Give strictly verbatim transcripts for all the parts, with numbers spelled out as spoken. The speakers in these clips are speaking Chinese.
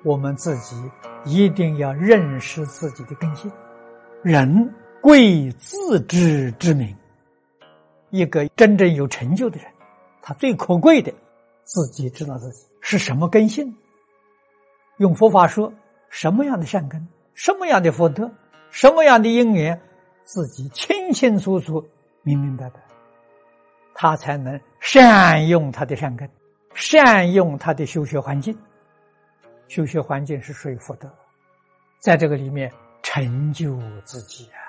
我们自己一定要认识自己的根性。人贵自知之明，一个真正有成就的人，他最可贵的自己知道自己是什么根性。用佛法说，什么样的善根，什么样的福德，什么样的因缘，自己清清楚楚明明白白，他才能善用他的善根，善用他的修学环境。修学环境是属于福德，在这个里面成就自己啊！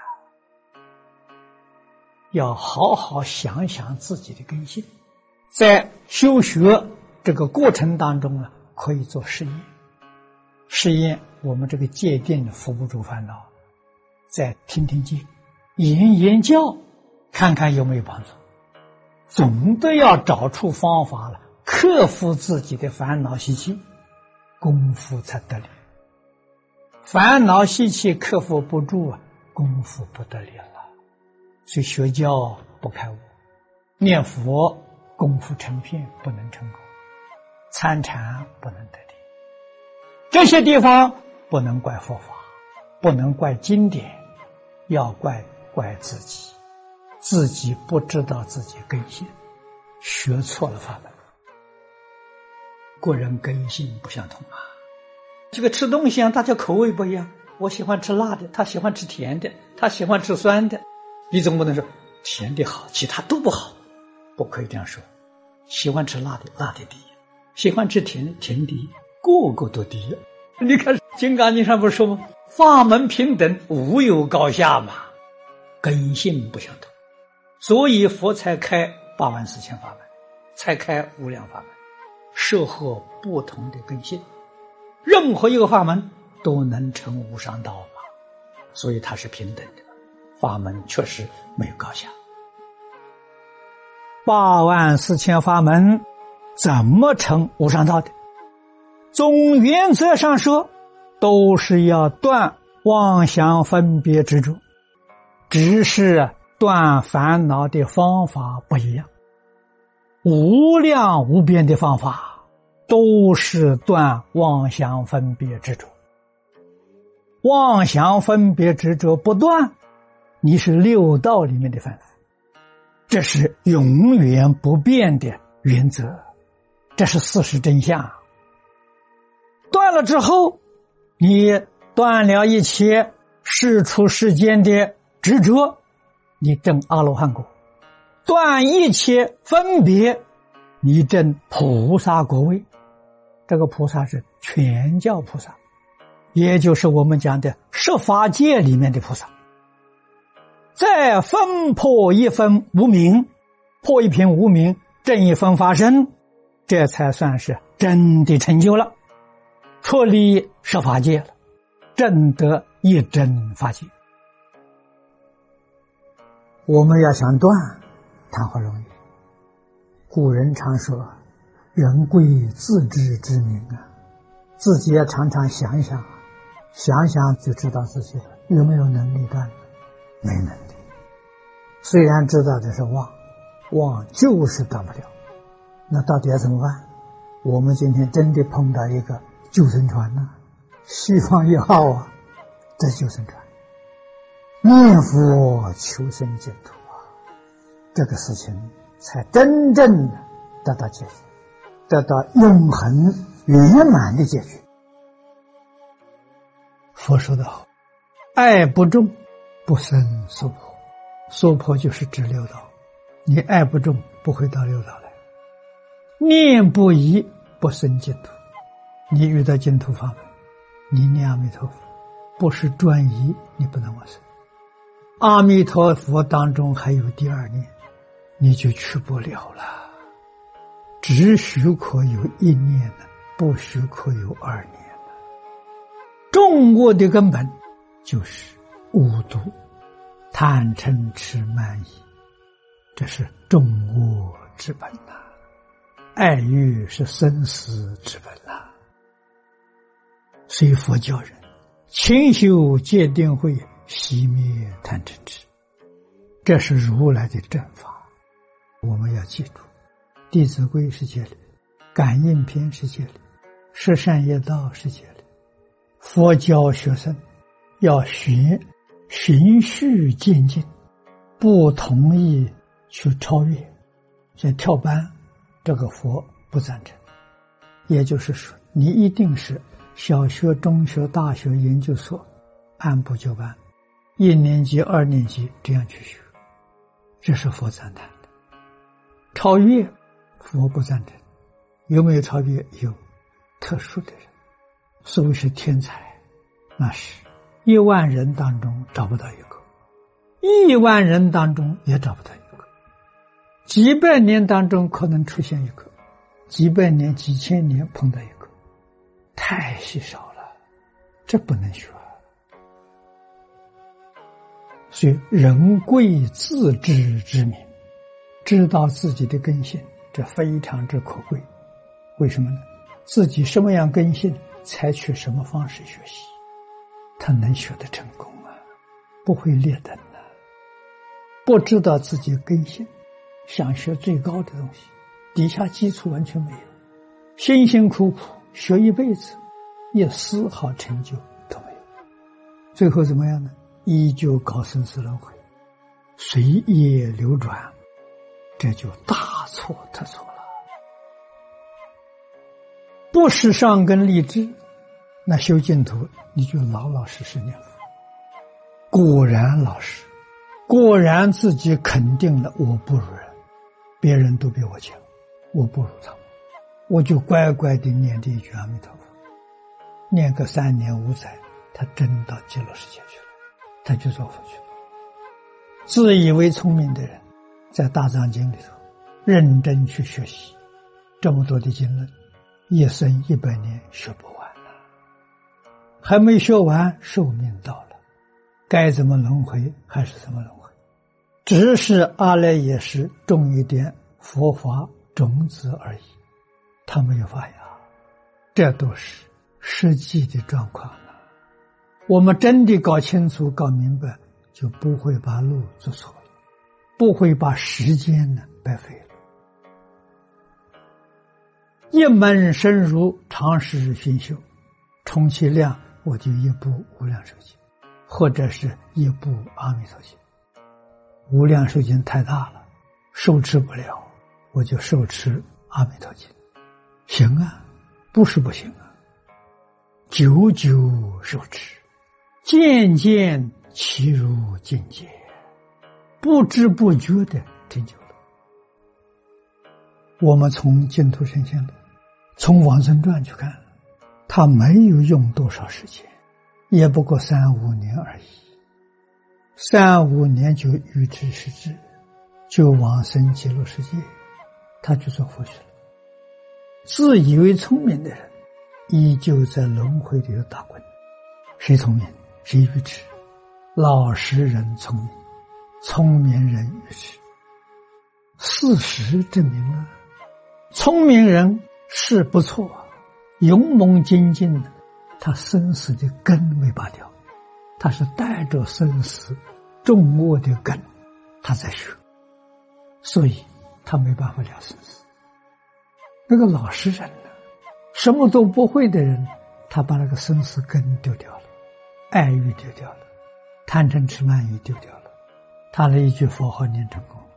要好好想想自己的根性，在修学这个过程当中呢，可以做实验。实验我们这个戒定伏不住烦恼，再听听经，研研教，看看有没有帮助。总的要找出方法了，克服自己的烦恼习气，功夫才得力。烦恼习气克服不住啊，功夫不得力了。所以学教不开悟，念佛功夫成片不能成功，参禅不能得力。这些地方不能怪佛法，不能怪经典，要怪怪自己，自己不知道自己根性，学错了法门。个人根性不相同啊，这个吃东西啊，大家口味不一样，我喜欢吃辣的，他喜欢吃甜的，他喜欢吃酸的，你总不能说甜的好，其他都不好，不可以这样说。喜欢吃辣的，辣的低；喜欢吃甜的，甜的个个都低。你看《金刚经》上不是说吗？法门平等，无有高下嘛，根性不相同，所以佛才开八万四千法门，才开无量法门，适合不同的根性。任何一个法门都能成无上道嘛，所以它是平等的。法门确实没有高下。八万四千法门怎么成无上道的？总原则上说，都是要断妄想分别执着，只是断烦恼的方法不一样。无量无边的方法都是断妄想分别执着，妄想分别执着不断，你是六道里面的凡夫，这是永远不变的原则，这是事实真相。断了之后，你断了一切世出世间的执着，你证阿罗汉果；断一切分别，你证菩萨果位。这个菩萨是全教菩萨，也就是我们讲的十法界里面的菩萨。再分破一分无明，破一品无明，证一分法身，这才算是真的成就了，脱离十法界了，证得一真法界。我们要想断，谈何容易？古人常说，人贵自知之明啊，自己也常常想一想，想想就知道自己有没有能力断，没能力。虽然知道的是妄，妄就是断不了，那到底要怎么办？我们今天真的碰到一个救生船呢、啊，西方一号啊，这救生船，念佛求生净土啊，这个事情才真正的得到解决，得到永恒圆满的解决。佛说得好，爱不重，不生娑婆。娑婆就是指六道，你爱不重，不会到六道来。念不疑，不生净土。你遇到净土法门，你念阿弥陀佛，不是专一，你不能往生。阿弥陀佛当中还有第二念，你就去不了了。只许可有一念了，不许可有二念了。众恶的根本就是五毒，贪嗔痴慢疑，这是众恶之本呐、啊。爱欲是生死之本呐、啊。所以佛教人勤修戒定慧，熄灭贪嗔痴，这是如来的正法。我们要记住，弟子规是戒律，感应篇是戒律，十善业道是戒律， 佛教学生要学循序渐进，不同意去超越，所以跳班，这个佛不赞成。也就是说，你一定是小学、中学、大学、研究所按部就班，一年级、二年级这样去学，这是佛赞叹的。超越，佛不赞成。有没有超越？有，特殊的人，所谓是天才，那是一万人当中找不到一个，亿万人当中也找不到一个，几百年当中可能出现一个，几百年、几千年碰到一个，太稀少了，这不能学。所以人贵自知之明，知道自己的根性，这非常之可贵。为什么呢？自己什么样根性，采取什么方式学习，他能学得成功啊，不会劣等啊。不知道自己根性，想学最高的东西，底下基础完全没有，辛辛苦苦学一辈子，一丝毫成就都没有，最后怎么样呢？依旧搞生死轮回，随业流转，这就大错特错了。不是上根立志，那修净土你就老老实实念佛。果然老实，果然自己肯定了我不如人，别人都比我强，我不如他们，我就乖乖地念这一句阿弥陀佛，念个三年五载，他真到极乐世界去了，他就做佛去了。自以为聪明的人，在大藏经里头认真去学习，这么多的经论，一生一百年学不完了，还没学完，寿命到了，该怎么轮回还是怎么轮回，只是阿赖耶识种一点佛法种子而已，他没有发芽，这都是实际的状况了。我们真的搞清楚搞明白，就不会把路走错了，不会把时间呢白费了。一门深入，长时熏修，充其量我就一部无量寿经，或者是一部阿弥陀经。无量寿经太大了，受持不了，我就受持阿弥陀经。行啊，不是不行啊，久久受持，渐渐其如境界，不知不觉的成就了。我们从净土圣贤录，从往生传去看，他没有用多少时间，也不过三五年而已，三五年就预知实质，就往生极乐世界，他就做佛去了。自以为聪明的人，依旧在轮回里头打滚。谁聪明谁愚痴，老实人聪明，聪明人愚痴。事实证明了，聪明人是不错，勇猛精进的，他生死的根没拔掉，他是带着生死重恶的根，他在学，所以他没办法了生死。那个老实人呢，什么都不会的人，他把那个生死根丢掉了，爱欲丢掉了，贪嗔痴慢疑丢掉了，他的一句佛号念成功。